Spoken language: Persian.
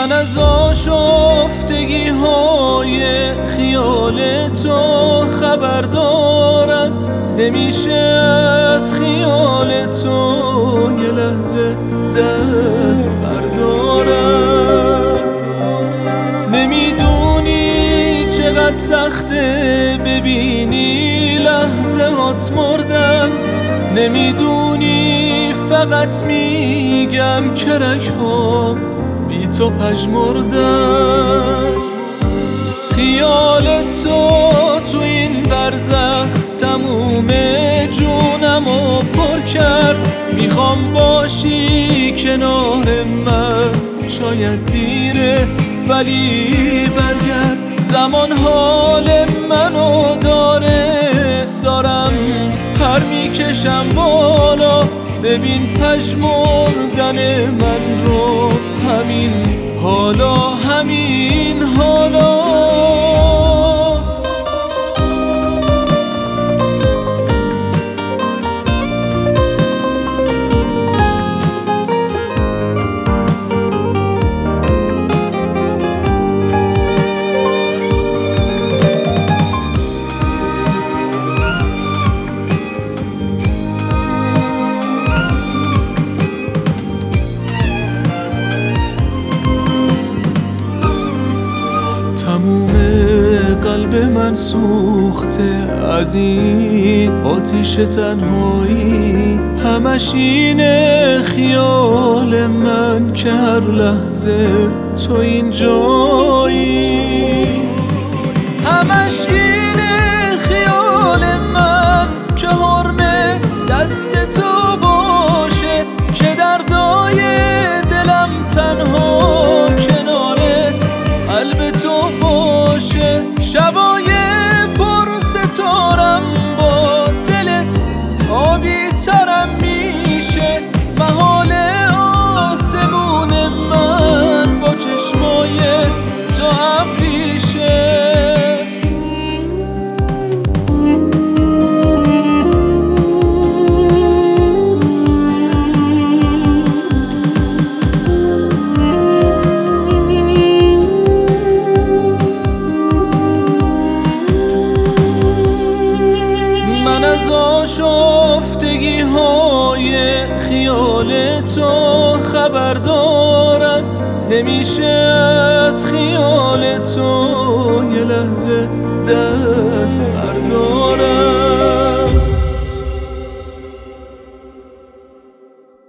من از آشفتگی های خیال تو خبر دارم، نمیشه از خیال تو یه لحظه دست بردارم. نمیدونی چقدر سخته ببینی لحظه هات مردن، نمیدونی فقط میگم کرک ها بی تو پژمردن. خیال تو این برزخ تموم جونمو پر کرد، میخوام باشی کنار من، شاید دیره ولی برگرد. زمان حال منو دارم پر میکشم بالا، ببین پژمردن من رو، همین حالا همین حالا. تموم قلب من سوخته از این آتیش تنهایی، همش اینه خیال من که هر لحظه تو اینجایی. همش اینه خیال من که حرم دست تو باشه، که دردای دلم تنها کنار قلب تو فاشه. شبای پر ستارم با دلت آبی ترم میشه، محال آسمون من با چشمای تو ابریشه. من از آشفتگی های خیال تو خبر دارم، نمیشه از خیال تو یه لحظه دست بردارم.